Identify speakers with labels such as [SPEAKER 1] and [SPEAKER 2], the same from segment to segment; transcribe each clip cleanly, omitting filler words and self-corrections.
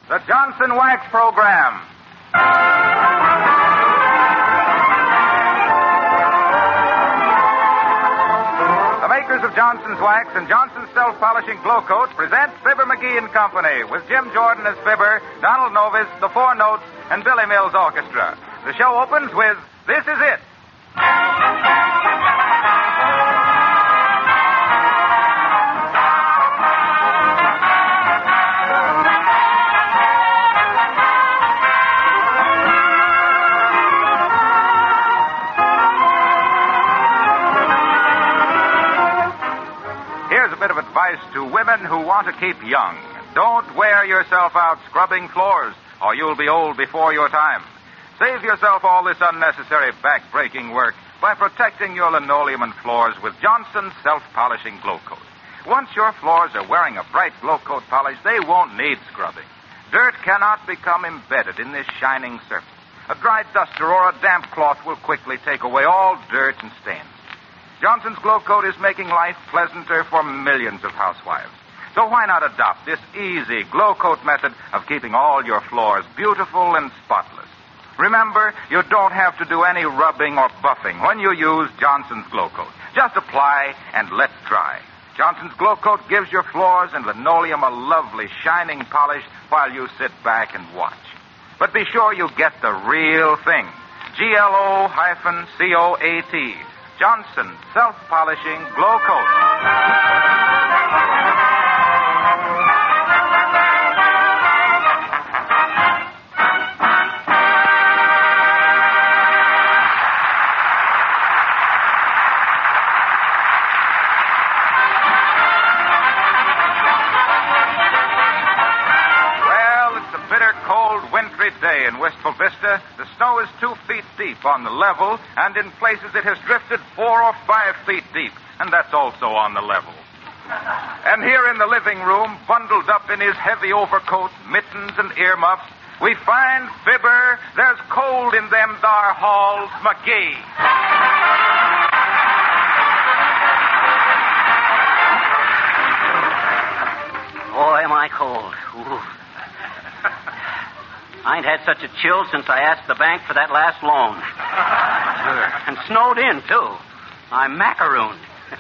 [SPEAKER 1] the Johnson Wax Program. The makers of Johnson's Wax and Johnson's Self-Polishing Glow Coat present Fibber McGee and Company with Jim Jordan as Fibber, Donald Novis, the Four Notes, and Billy Mills Orchestra. The show opens with This Is It. Here's a bit of advice to women who want to keep young. Don't wear yourself out scrubbing floors, or you'll be old before your time. Save yourself all this unnecessary back-breaking work by protecting your linoleum and floors with Johnson's Self-Polishing Glow Coat. Once your floors are wearing a bright Glow Coat polish, they won't need scrubbing. Dirt cannot become embedded in this shining surface. A dry duster or a damp cloth will quickly take away all dirt and stains. Johnson's Glow Coat is making life pleasanter for millions of housewives. So why not adopt this easy Glow Coat method of keeping all your floors beautiful and spotless? Remember, you don't have to do any rubbing or buffing when you use Johnson's Glow Coat. Just apply and let dry. Johnson's Glow Coat gives your floors and linoleum a lovely shining polish while you sit back and watch. But be sure you get the real thing. GLO-COAT. Johnson Self-Polishing Glow Coat. Day in Wistful Vista, the snow is 2 feet deep on the level, and in places it has drifted 4 or 5 feet deep, and that's also on the level. And here in the living room, bundled up in his heavy overcoat, mittens, and earmuffs, we find Fibber. There's cold in them thar halls, McGee.
[SPEAKER 2] Boy, am I cold. Ooh. I ain't had such a chill since I asked the bank for that last loan. And snowed in, too. I'm macarooned.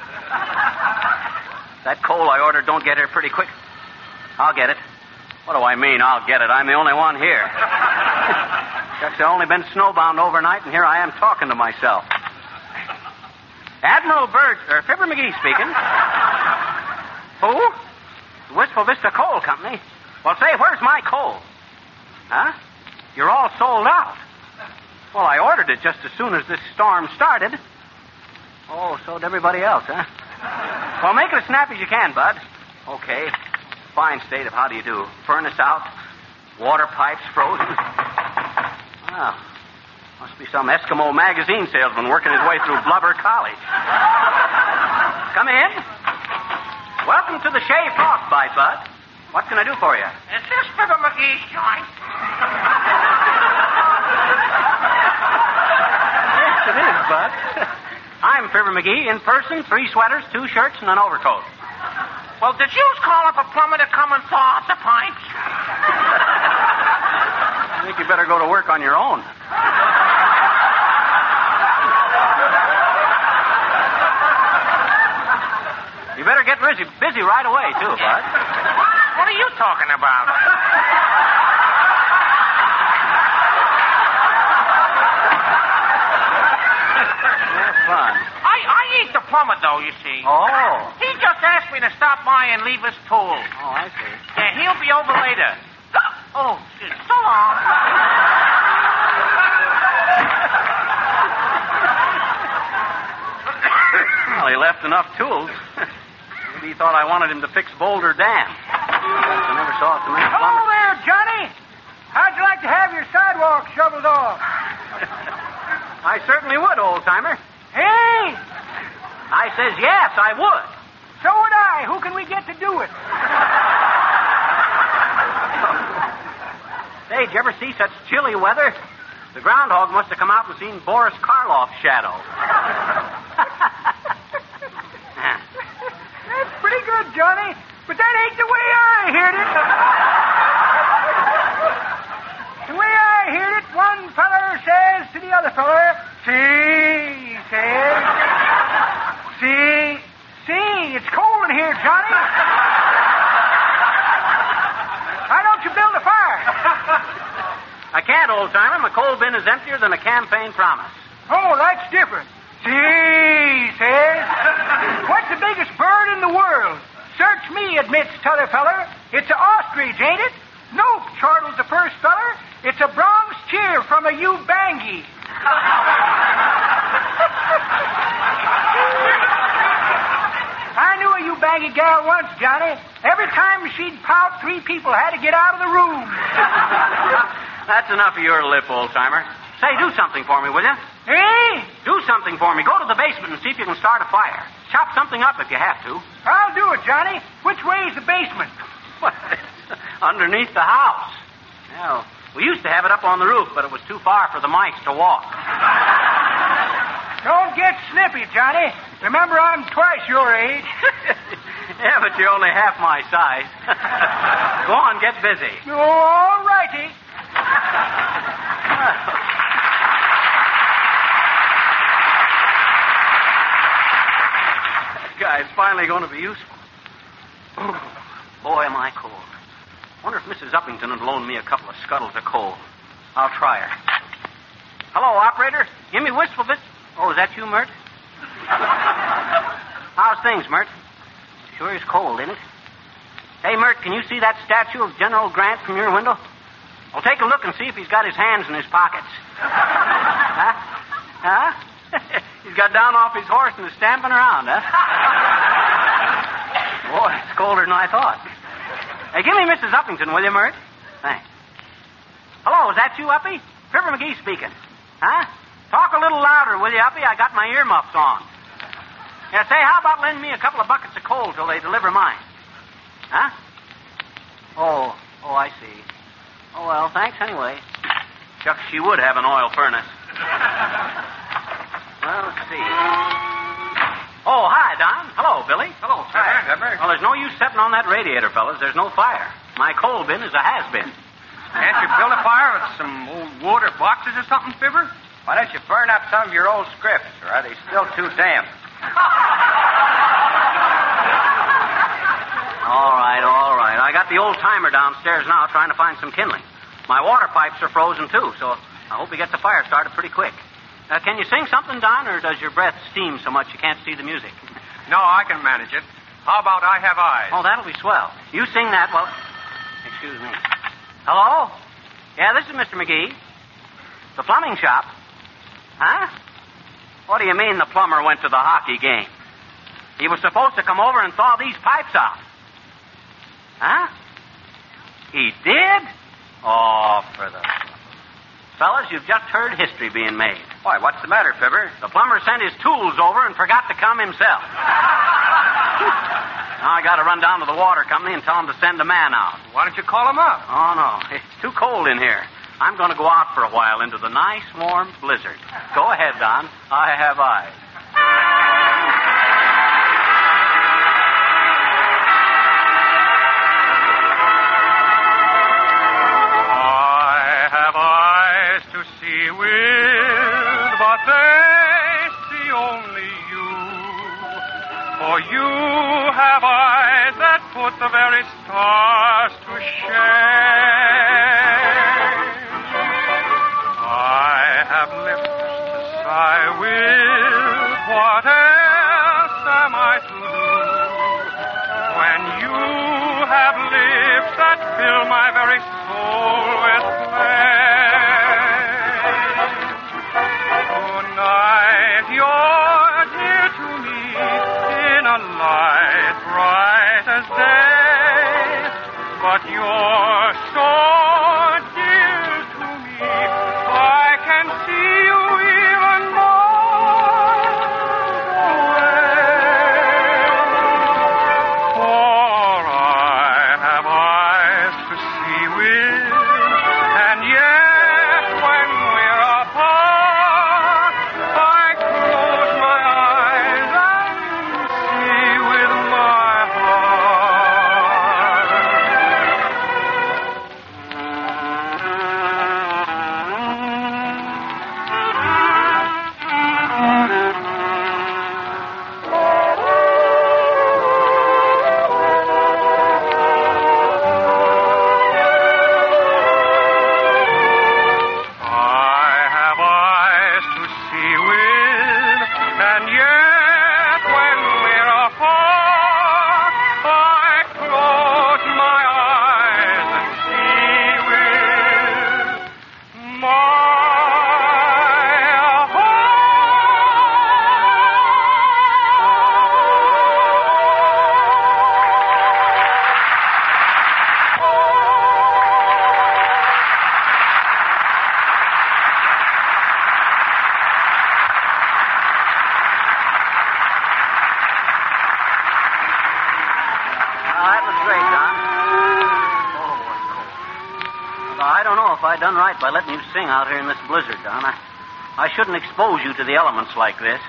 [SPEAKER 2] That coal I ordered don't get here pretty quick. I'll get it. What do I mean, I'll get it? I'm the only one here. Shucks, I've only been snowbound overnight, and here I am talking to myself. Admiral Fibber McGee speaking. Who? The Wistful Vista Coal Company. Well, say, where's my coal? Huh? You're all sold out. Well, I ordered it just as soon as this storm started. Oh, so did everybody else, huh? Well, make it as snappy as you can, Bud. Okay. Fine state of how do you do. Furnace out. Water pipes frozen. Well, must be some Eskimo magazine salesman working his way through Blubber College. Come in. Welcome to the Shea Frostbite, Bud. What can I do for you?
[SPEAKER 3] Is this Fibber McGee's joint?
[SPEAKER 2] Yes, it is, Bud. I'm Fibber McGee, in person, 3 sweaters, 2 shirts, and an overcoat.
[SPEAKER 3] Well, did you call up a plumber to come and thaw out the pipes?
[SPEAKER 2] I think you better go to work on your own. You better get busy right away, too, Bud.
[SPEAKER 3] What are you talking about?
[SPEAKER 2] That's fun.
[SPEAKER 3] I ain't the plumber, though, you see.
[SPEAKER 2] Oh.
[SPEAKER 3] He just asked me to stop by and leave his tool.
[SPEAKER 2] Oh, I see.
[SPEAKER 3] Yeah, he'll be over later. Oh, so long.
[SPEAKER 2] Well, he left enough tools. Maybe he thought I wanted him to fix Boulder Dam. I never saw it to make
[SPEAKER 4] Hello there, Johnny. How'd you like to have your sidewalk shoveled off?
[SPEAKER 2] I certainly would, old-timer.
[SPEAKER 4] Hey!
[SPEAKER 2] I says yes, I would.
[SPEAKER 4] So would I. Who can we get to do it?
[SPEAKER 2] Say, did you ever see such chilly weather? The groundhog must have come out and seen Boris Karloff's shadow.
[SPEAKER 4] That's pretty good, Johnny. But that ain't the way I heard it.
[SPEAKER 2] can't, old-timer. My coal bin is emptier than a campaign promise.
[SPEAKER 4] Oh, that's different. See, says. What's the biggest bird in the world? Search me, admits t'other feller. It's a ostrich, ain't it? Nope, chortles the first feller. It's a Bronx cheer from a Ubangi. I knew a Ubangi gal once, Johnny. Every time she'd pout, 3 people had to get out of the room.
[SPEAKER 2] That's enough of your lip, old-timer. Say, do something for me, will you?
[SPEAKER 4] Eh?
[SPEAKER 2] Do something for me. Go to the basement and see if you can start a fire. Chop something up if you have to.
[SPEAKER 4] I'll do it, Johnny. Which way is the basement?
[SPEAKER 2] What? Underneath the house. Well, we used to have it up on the roof, but it was too far for the mice to walk.
[SPEAKER 4] Don't get snippy, Johnny. Remember, I'm twice your age.
[SPEAKER 2] Yeah, but you're only half my size. Go on, get busy.
[SPEAKER 4] All righty.
[SPEAKER 2] That guy's finally going to be useful. Oh, boy, am I cold. Wonder if Mrs. Uppington would loan me a couple of scuttles of coal. I'll try her. Hello, operator. Give me wistful bits. Oh, is that you, Mert? How's things, Mert? Sure is cold, ain't it? Hey, Mert, can you see that statue of General Grant from your window? Well, take a look and see if he's got his hands in his pockets. Huh? Huh? He's got down off his horse and is stamping around, huh? Boy, it's colder than I thought. Hey, give me Mrs. Uppington, will you, Mert? Thanks. Hello, is that you, Uppy? Fibber McGee speaking. Huh? Talk a little louder, will you, Uppy? I got my earmuffs on. Yeah, say, how about lending me a couple of buckets of coal till they deliver mine? Huh? Oh, I see. Oh, well, thanks anyway. Shucks, she would have an oil furnace. Well, let's see. Oh, hi, Don. Hello, Billy.
[SPEAKER 3] Hello, Fibber.
[SPEAKER 2] Well, there's no use stepping on that radiator, fellas. There's no fire. My coal bin is a has-been.
[SPEAKER 3] Can't you build a fire with some old wood or boxes or something, Fibber?
[SPEAKER 5] Why don't you burn up some of your old scripts, or are they still too damp?
[SPEAKER 2] All right. I got the old-timer downstairs now trying to find some kindling. My water pipes are frozen, too, so I hope he gets the fire started pretty quick. Can you sing something, Don, or does your breath steam so much you can't see the music?
[SPEAKER 3] No, I can manage it. How about I Have Eyes?
[SPEAKER 2] Oh, that'll be swell. You sing that while... Excuse me. Hello? Yeah, this is Mr. McGee. The plumbing shop. Huh? What do you mean the plumber went to the hockey game? He was supposed to come over and thaw these pipes out. Huh? He did? Oh, for the... Fellas, you've just heard history being made.
[SPEAKER 5] Why, what's the matter, Fibber?
[SPEAKER 2] The plumber sent his tools over and forgot to come himself. Now I got to run down to the water company and tell them to send a man out.
[SPEAKER 3] Why don't you call him up?
[SPEAKER 2] Oh, no. It's too cold in here. I'm going to go out for a while into the nice, warm blizzard. Go ahead, Don. I have eyes.
[SPEAKER 3] I have eyes to see with, but they see only you. For you have eyes that put the very stars to shame. I have lips to sigh with. What else am I to do? When you have lips that fill my very soul with flame. Tonight you're dear to me in a light bright as day, but you're so dear to me, I can see you even miles away. For I have eyes to see with, and yet when we're apart, I close my eyes and see with my heart.
[SPEAKER 2] I don't know if I done right by letting you sing out here in this blizzard, Don. I shouldn't expose you to the elements like this.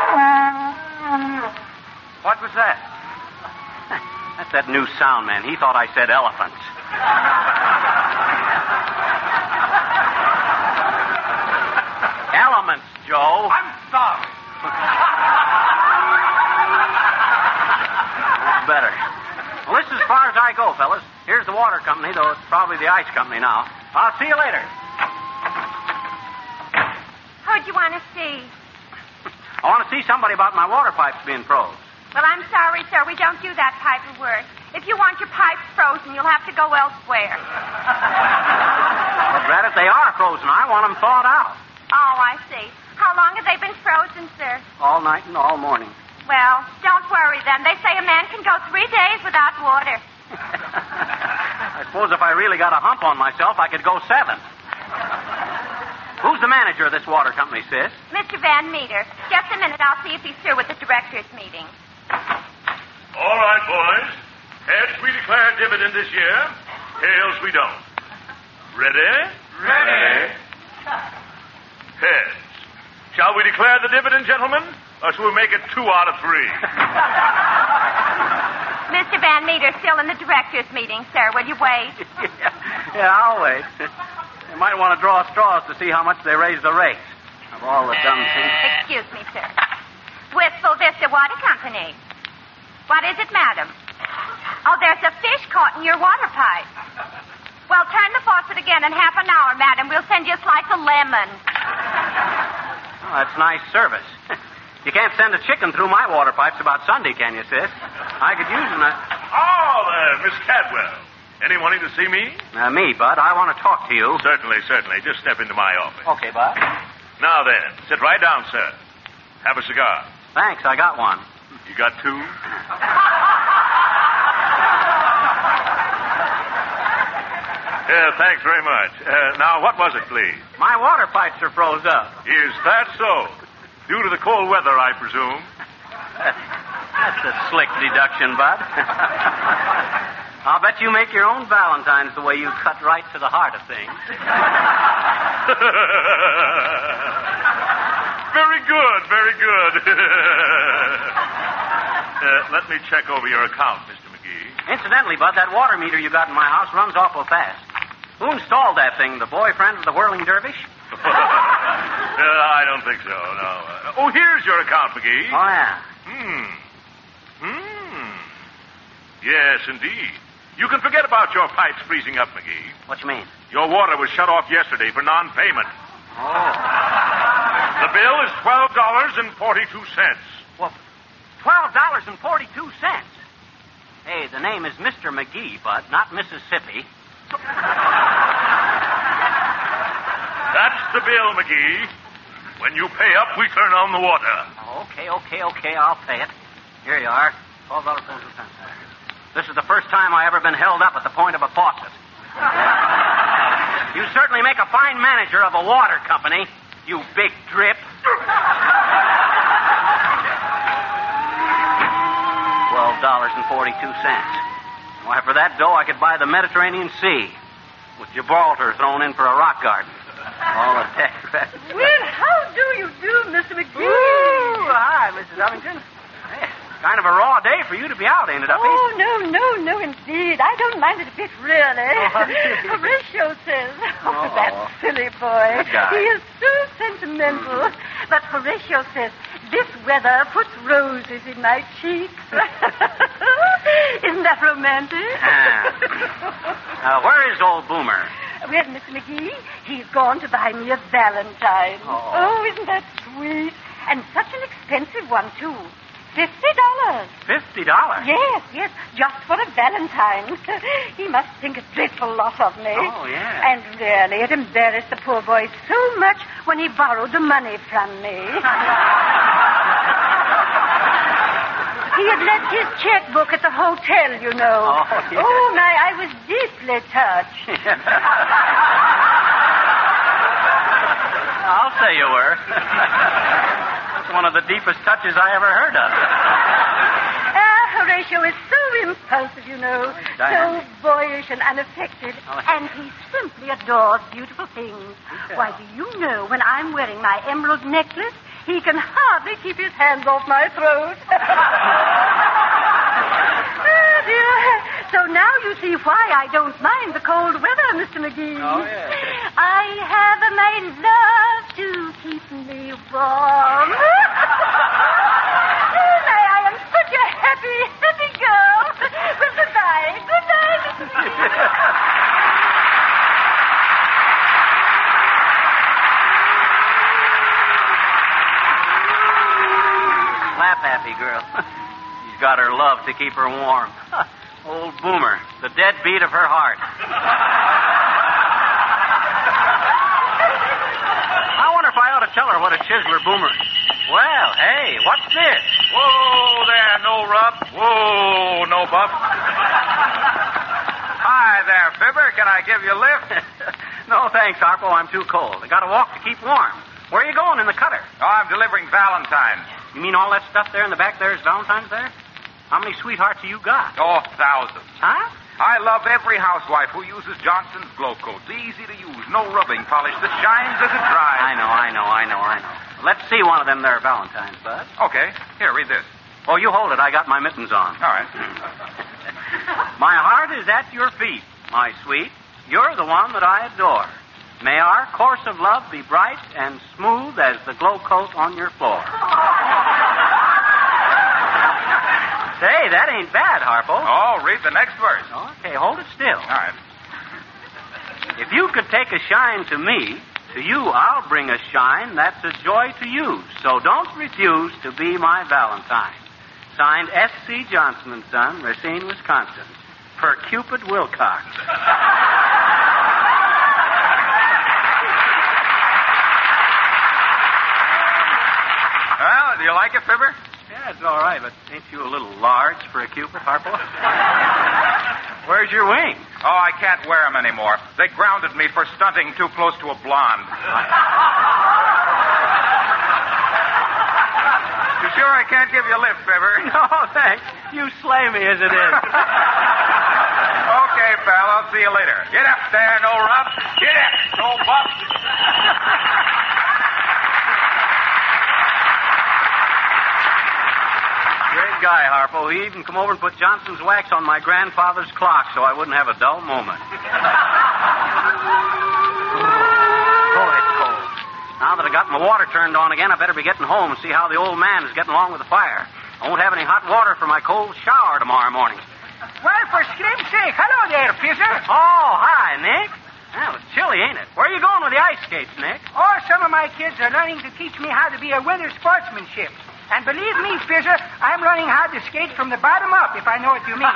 [SPEAKER 5] What was that?
[SPEAKER 2] That's that new sound man. He thought I said elephants. Elements, Joe.
[SPEAKER 5] I'm sorry.
[SPEAKER 2] That's better. Well, this is as far as I go, fellas. Here's the water company, though it's probably the ice company now. I'll see you later.
[SPEAKER 6] Who'd you want to see?
[SPEAKER 2] I want to see somebody about my water pipes being froze.
[SPEAKER 6] Well, I'm sorry, sir. We don't do that type of work. If you want your pipes frozen, you'll have to go elsewhere.
[SPEAKER 2] But, Brad, if they are frozen, I want them thawed out.
[SPEAKER 6] Oh, I see. How long have they been frozen, sir?
[SPEAKER 2] All night and all morning.
[SPEAKER 6] Well, don't worry then. They say a man can go 3 days without water.
[SPEAKER 2] I suppose if I really got a hump on myself, I could go 7. Who's the manager of this water company, sis?
[SPEAKER 6] Mr. Van Meter. Just a minute. I'll see if he's through with the directors' meeting.
[SPEAKER 7] All right, boys. Heads, we declare dividend this year. Tails, we don't. Ready?
[SPEAKER 5] Ready.
[SPEAKER 7] Heads. Shall we declare the dividend, gentlemen? Or shall we make it 2 out of 3?
[SPEAKER 6] Mr. Van Meter's still in the directors' meeting, sir. Will you wait?
[SPEAKER 2] Yeah, I'll wait. You might want to draw straws to see how much they raise the rates of all the dumb things.
[SPEAKER 6] Excuse me, sir. Wistful Vista Water Company. What is it, madam? Oh, there's a fish caught in your water pipe. Well, turn the faucet again in half an hour, madam. We'll send you a slice of lemon.
[SPEAKER 2] Oh, that's nice service. You can't send a chicken through my water pipes about Sunday, can you, sis? I could use them.
[SPEAKER 7] Oh, there, Miss Cadwell. Any wanting to see me?
[SPEAKER 2] Me, Bud. I want to talk to you.
[SPEAKER 7] Certainly, certainly. Just step into my office.
[SPEAKER 2] Okay, Bud.
[SPEAKER 7] Now then, sit right down, sir. Have a cigar.
[SPEAKER 2] Thanks, I got one.
[SPEAKER 7] You got 2? Thanks very much. Now, what was it, please?
[SPEAKER 2] My water pipes are froze up.
[SPEAKER 7] Is that so? Due to the cold weather, I presume.
[SPEAKER 2] That's a slick deduction, Bud. I'll bet you make your own Valentines the way you cut right to the heart of things.
[SPEAKER 7] Very good, very good. Let me check over your account, Mr. McGee.
[SPEAKER 2] Incidentally, Bud, that water meter you got in my house runs awful fast. Who installed that thing? The boyfriend of the whirling dervish?
[SPEAKER 7] I don't think so, no. Here's your account, McGee.
[SPEAKER 2] Oh, yeah.
[SPEAKER 7] Yes, indeed. You can forget about your pipes freezing up, McGee.
[SPEAKER 2] What you mean?
[SPEAKER 7] Your water was shut off yesterday for non-payment.
[SPEAKER 2] Oh.
[SPEAKER 7] The bill is $12.42.
[SPEAKER 2] Well, $12.42. Hey, the name is Mr. McGee, Bud, not Mississippi.
[SPEAKER 7] That's the bill, McGee. When you pay up, we turn on the water.
[SPEAKER 2] Okay, I'll pay it. Here you are. $12.42. This is the first time I ever been held up at the point of a faucet. You certainly make a fine manager of a water company, you big drip. $12.42. Why, for that dough, I could buy the Mediterranean Sea with Gibraltar thrown in for a rock garden. All of that.
[SPEAKER 8] Well, how do you do, Mr. McGee?
[SPEAKER 2] Ooh, hi, Mrs. Ellington. Hey, kind of a raw day for you to be out, ain't it, Uppy?
[SPEAKER 8] Oh, no, indeed. I don't mind it a bit, really. Horatio says. Oh, that silly boy. He is so sentimental. But Horatio says, this weather puts roses in my cheeks. Isn't that romantic?
[SPEAKER 2] Where is old Boomer?
[SPEAKER 8] Well, Mr. McGee, he's gone to buy me a Valentine. Oh, isn't that sweet? And such an expensive one, too. $50.
[SPEAKER 2] $50?
[SPEAKER 8] Yes, just for a Valentine. He must think a dreadful lot of me.
[SPEAKER 2] Oh, yeah.
[SPEAKER 8] And really, it embarrassed the poor boy so much when he borrowed the money from me. He had left his checkbook at the hotel, you know.
[SPEAKER 2] Oh, yeah.
[SPEAKER 8] Oh, my, I was deeply touched.
[SPEAKER 2] I'll say you were. That's one of the deepest touches I ever heard of.
[SPEAKER 8] Horatio is so impulsive, you know.
[SPEAKER 2] Diane.
[SPEAKER 8] So boyish and unaffected. And he simply adores beautiful things. Why, do you know, when I'm wearing my emerald necklace, he can hardly keep his hands off my throat. Oh, dear. So now you see why I don't mind the cold weather, Mr. McGee.
[SPEAKER 2] Oh, yes.
[SPEAKER 8] I have my love to keep me warm. I am such a happy, happy girl. Well, goodbye. Goodbye, Mr. McGee.
[SPEAKER 2] Laugh, happy girl. She's got her love to keep her warm. Old Boomer, the deadbeat of her heart. I wonder if I ought to tell her what a chiseler Boomer is. Well, hey, what's this?
[SPEAKER 1] Whoa there, no rub. Whoa, no buff. Hi there, Fibber. Can I give you a lift?
[SPEAKER 2] No, thanks, Harpo. I'm too cold. I got to walk to keep warm. Where are you going in the cutter?
[SPEAKER 1] Oh, I'm delivering Valentine's.
[SPEAKER 2] You mean all that stuff there in the back there is Valentine's there? How many sweethearts have you got?
[SPEAKER 1] Oh, thousands.
[SPEAKER 2] Huh?
[SPEAKER 1] I love every housewife who uses Johnson's Glow Coat. It's easy to use, no rubbing polish that shines as it dries.
[SPEAKER 2] I know. Let's see one of them there Valentine's, Bud.
[SPEAKER 1] Okay, here, read this.
[SPEAKER 2] Oh, you hold it. I got my mittens on.
[SPEAKER 1] All right.
[SPEAKER 2] My heart is at your feet, my sweet. You're the one that I adore. May our course of love be bright and smooth as the glow coat on your floor. Say, that ain't bad, Harpo.
[SPEAKER 1] Oh, read the next verse.
[SPEAKER 2] Okay, hold it still.
[SPEAKER 1] All right.
[SPEAKER 2] If you could take a shine to me, to you I'll bring a shine that's a joy to you. So don't refuse to be my Valentine. Signed S.C. Johnson & Son, Racine, Wisconsin. Per Cupid Wilcox.
[SPEAKER 1] Well, do you like it, Fibber?
[SPEAKER 2] Yeah, it's all right, but ain't you a little large for a Cupid, Harpo? Where's your wing?
[SPEAKER 1] Oh, I can't wear them anymore. They grounded me for stunting too close to a blonde. You sure I can't give you a lift, Fibber?
[SPEAKER 2] No, thanks. You slay me as it is.
[SPEAKER 1] Okay, pal, I'll see you later. Get up there, no rub. Get up, no buff.
[SPEAKER 2] Great guy, Harpo. He even come over and put Johnson's wax on my grandfather's clock so I wouldn't have a dull moment. Oh, it's cold. Now that I got my water turned on again, I better be getting home and see how the old man is getting along with the fire. I won't have any hot water for my cold shower tomorrow morning.
[SPEAKER 4] Well, for scrim's sake, hello there, Fizzer.
[SPEAKER 2] Oh, hi, Nick. Well, it's chilly, ain't it? Where are you going with the ice skates, Nick?
[SPEAKER 4] Oh, some of my kids are learning to teach me how to be a winter sportsmanship. And believe me, Fizzer, I'm learning how to skate from the bottom up, if I know what you mean.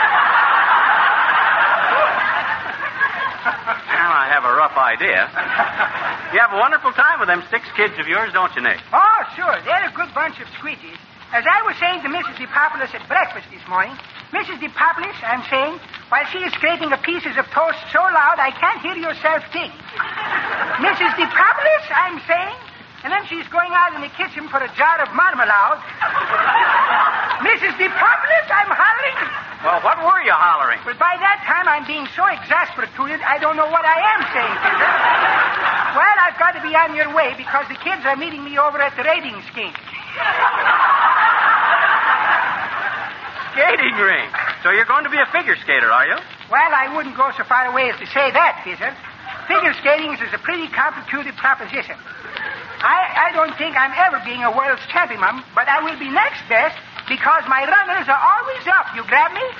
[SPEAKER 2] Well, I have a rough idea. You have a wonderful time with them 6 kids of yours, don't you, Nick?
[SPEAKER 4] Oh, sure. They're a good bunch of squeegees. As I was saying to Mrs. DePopulis at breakfast this morning, Mrs. DePopulis, I'm saying, while she is scraping the pieces of toast so loud I can't hear yourself think. Mrs. DePopulis, I'm saying, and then she's going out in the kitchen for a jar of marmalade. Mrs. DePopulis, I'm hollering.
[SPEAKER 2] Well, what were you hollering?
[SPEAKER 4] Well, by that time, I'm being so exasperated, I don't know what I am saying, Fizzer. Well, I've got to be on your way because the kids are meeting me over at the rating scheme.
[SPEAKER 2] Skating rink. So you're going to be a figure skater, are you?
[SPEAKER 4] Well, I wouldn't go so far away as to say that, Fizzer. Figure skating is a pretty complicated proposition. I don't think I'm ever being a world's champion, but I will be next best because my runners are always up. You grab me?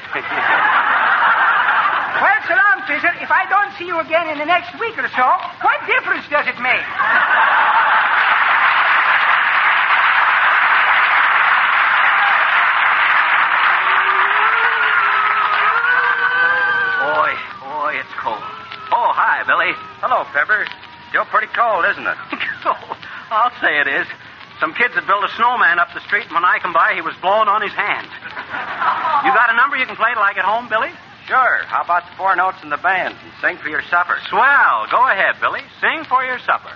[SPEAKER 4] Well, so long, Fizzer. If I don't see you again in the next week or so, what difference does it make?
[SPEAKER 2] Boy, it's cold. Oh, hi, Billy.
[SPEAKER 5] Hello, Fibber. Still pretty cold, isn't it?
[SPEAKER 2] I'll say it is. Some kids had built a snowman up the street, and when I come by, he was blowing on his hand. You got a number you can play till I get home, Billy?
[SPEAKER 5] Sure. How about the 4 notes in the band and sing for your supper?
[SPEAKER 2] Swell. Go ahead, Billy. Sing for your supper.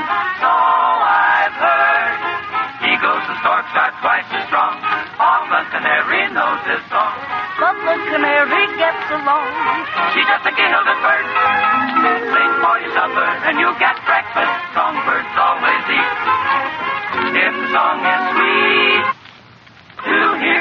[SPEAKER 9] So I've heard. Eagles and storks are twice as strong. All the canary knows this song.
[SPEAKER 8] But the canary gets along.
[SPEAKER 9] She's just a gilded bird. Sing for your supper and you'll get breakfast. Songbirds always eat. If the song is sweet to hear.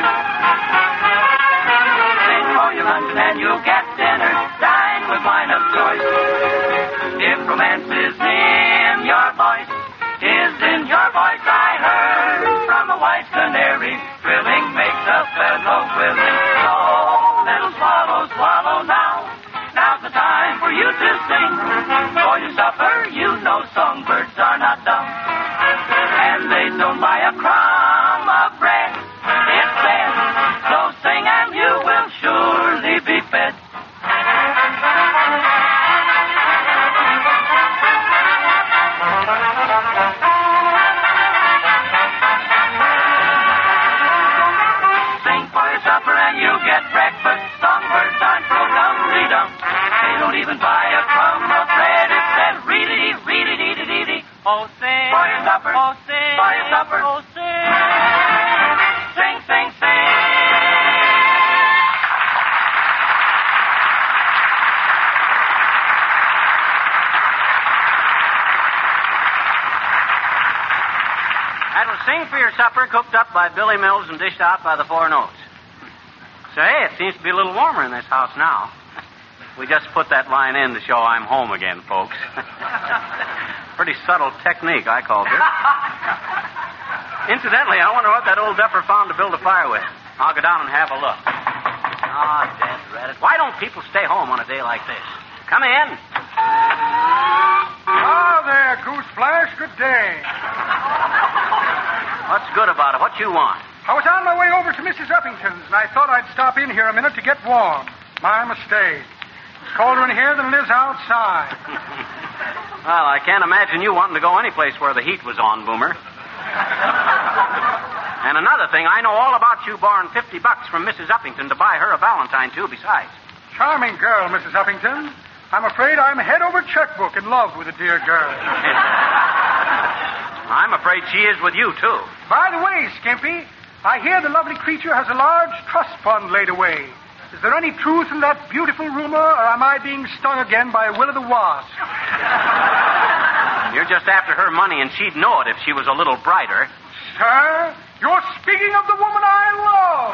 [SPEAKER 9] Sing for your luncheon and you'll get dinner. Dine with wine of choice. If romance is in your voice, is in your voice, I heard from a white canary. Trilling makes a fellow willing. So, little swallow, swallow now. Now's the time for you to sing. For your supper, you know songbirds are not dumb. And they don't buy a crumb of bread. It's said. So sing and you will surely be fed. You get breakfast. Songbirds aren't so dumb-dee-dum. They don't even buy a crumb of bread. It says reedy, reedy, dee dee dee.
[SPEAKER 2] Oh, sing.
[SPEAKER 9] For your supper.
[SPEAKER 2] Oh, sing.
[SPEAKER 9] For your supper.
[SPEAKER 2] Oh, sing.
[SPEAKER 9] Sing, sing, sing.
[SPEAKER 2] That was Sing for Your Supper, cooked up by Billy Mills and dished out by the Four Notes. Say, it seems to be a little warmer in this house now. We just put that line in to show I'm home again, folks. Pretty subtle technique, I called it. Incidentally, I wonder what that old duffer found to build a fire with. I'll go down and have a look. Oh, dead rat. Why don't people stay home on a day like this? Come in.
[SPEAKER 4] Oh, there, Goose Flash. Good day.
[SPEAKER 2] What's good about it? What you want?
[SPEAKER 4] I was on my way over to Mrs. Uppington's, and I thought I'd stop in here a minute to get warm. My mistake. It's colder in here than it is outside.
[SPEAKER 2] Well, I can't imagine you wanting to go any place where the heat was on, Boomer. And another thing, I know all about you borrowing $50 from Mrs. Uppington to buy her a Valentine, too, besides.
[SPEAKER 4] Charming girl, Mrs. Uppington. I'm afraid I'm head over checkbook in love with the dear girl.
[SPEAKER 2] I'm afraid she is with you, too.
[SPEAKER 4] By the way, Skimpy, I hear the lovely creature has a large trust fund laid away. Is there any truth in that beautiful rumor, or am I being stung again by will-o'-the-wasp?
[SPEAKER 2] You're just after her money, and she'd know it if she was a little brighter.
[SPEAKER 4] Sir, you're speaking of the woman I love.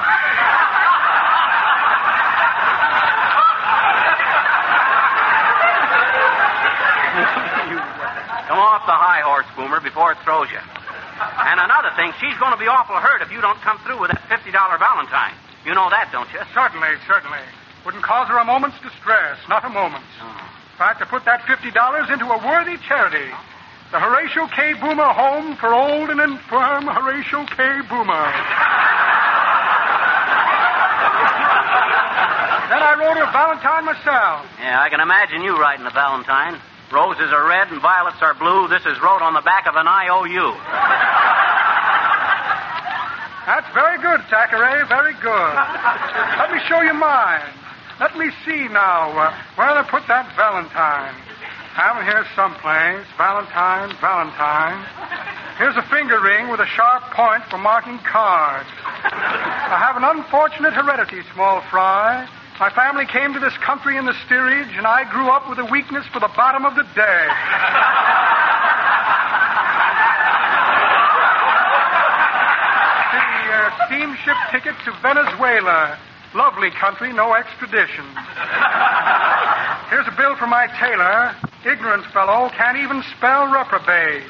[SPEAKER 2] Come off the high horse, Boomer, before it throws you. And another thing, she's going to be awful hurt if you don't come through with that $50 Valentine. You know that, don't you?
[SPEAKER 4] Certainly, certainly. Wouldn't cause her a moment's distress, not a moment's. In fact, to put that $50 into a worthy charity. The Horatio K. Boomer Home for Old and Infirm Horatio K. Boomer. Then I wrote her a Valentine myself.
[SPEAKER 2] Yeah, I can imagine you writing a Valentine. Roses are red and violets are blue. This is wrote on the back of an IOU.
[SPEAKER 4] That's very good, Thackeray, very good. Let me show you mine. Let me see now. Where did I put that Valentine? Have it here someplace. Valentine, Valentine. Here's a finger ring with a sharp point for marking cards. I have an unfortunate heredity, small fry. My family came to this country in the steerage, and I grew up with a weakness for the bottom of the day. The steamship ticket to Venezuela. Lovely country, no extradition. Here's a bill from my tailor. Ignorant fellow, can't even spell reprobate.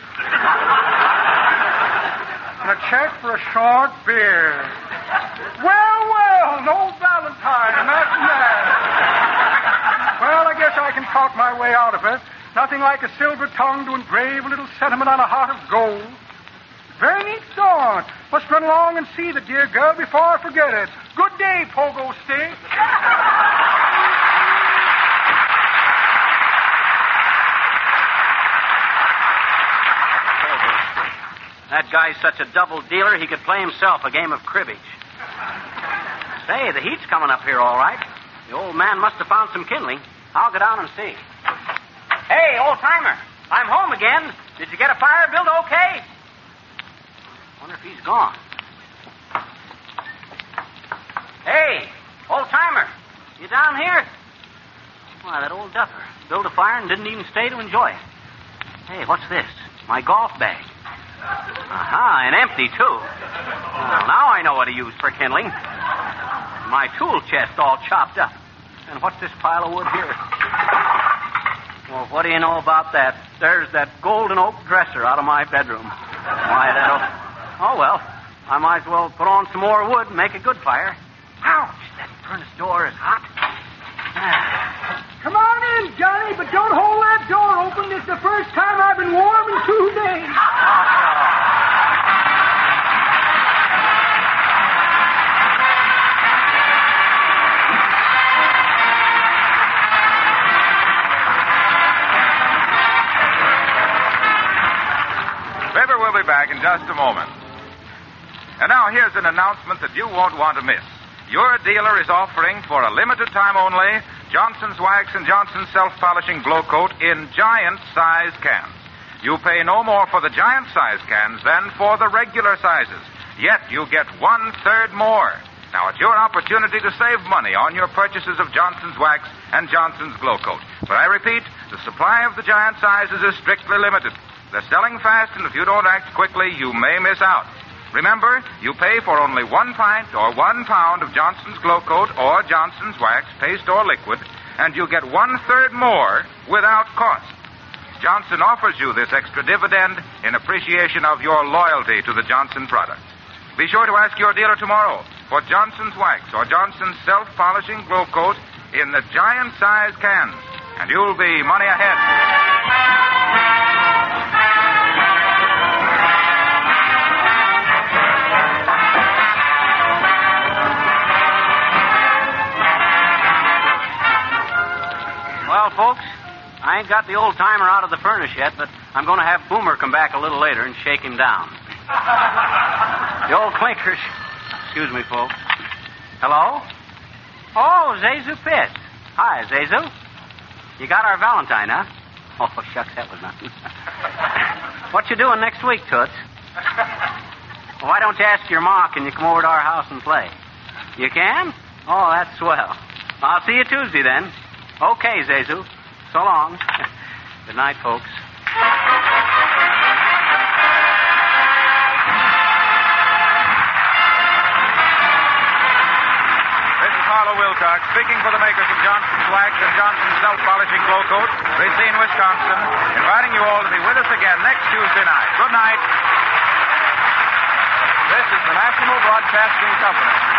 [SPEAKER 4] And a check for a short beard. Well, no Valentine, and that's that. Well, I guess I can talk my way out of it. Nothing like a silver tongue to engrave a little sentiment on a heart of gold. Very neat thought. Must run along and see the dear girl before I forget it. Good day, Pogo Stick.
[SPEAKER 2] That guy's such a double dealer, he could play himself a game of cribbage. Say, the heat's coming up here all right. The old man must have found some kindling. I'll go down and see. Hey, old-timer. I'm home again. Did you get a fire built okay? Wonder if he's gone. Hey, old-timer. You down here? Why, that old duffer built a fire and didn't even stay to enjoy it. Hey, what's this? My golf bag. Aha, and empty, too. Well, now I know what to use for kindling. My tool chest all chopped up. And what's this pile of wood here? Well, what do you know about that? There's that golden oak dresser out of my bedroom. Why, that'll... Oh, well, I might as well put on some more wood and make a good fire. Ouch, that furnace door is hot.
[SPEAKER 4] Come on in, Johnny, but don't hold that door open. It's the first time I've been warm in 2 days.
[SPEAKER 1] Fibber will be back in just a moment. And now here's an announcement that you won't want to miss. Your dealer is offering for a limited time only Johnson's Wax and Johnson's Self-Polishing Glow Coat in giant-size cans. You pay no more for the giant-size cans than for the regular sizes. Yet you get 1/3 more. Now, it's your opportunity to save money on your purchases of Johnson's Wax and Johnson's Glow Coat. But I repeat, the supply of the giant sizes is strictly limited. They're selling fast, and if you don't act quickly, you may miss out. Remember, you pay for only 1 pint or 1 pound of Johnson's Glow Coat or Johnson's Wax, paste or liquid, and you get 1/3 more without cost. Johnson offers you this extra dividend in appreciation of your loyalty to the Johnson product. Be sure to ask your dealer tomorrow for Johnson's Wax or Johnson's Self-Polishing Glow Coat in the giant-size cans, and you'll be money ahead.
[SPEAKER 2] Well, folks, I ain't got the old-timer out of the furnace yet, but I'm going to have Boomer come back a little later and shake him down. The old clinkers. Excuse me, folks. Hello? Oh, Zazu Pitts. Hi, Zazu. You got our Valentine, huh? Oh, shucks, that was nothing. What you doing next week, Toots? Well, why don't you ask your ma, can you come over to our house and play? You can? Oh, that's swell. I'll see you Tuesday, then. Okay, Zazu. So long. Good night, folks.
[SPEAKER 1] This is Harlow Wilcox speaking for the makers of Johnson's Wax and Johnson's Self-Polishing Glow Coat, Racine, Wisconsin, inviting you all to be with us again next Tuesday night. Good night. This is the National Broadcasting Company.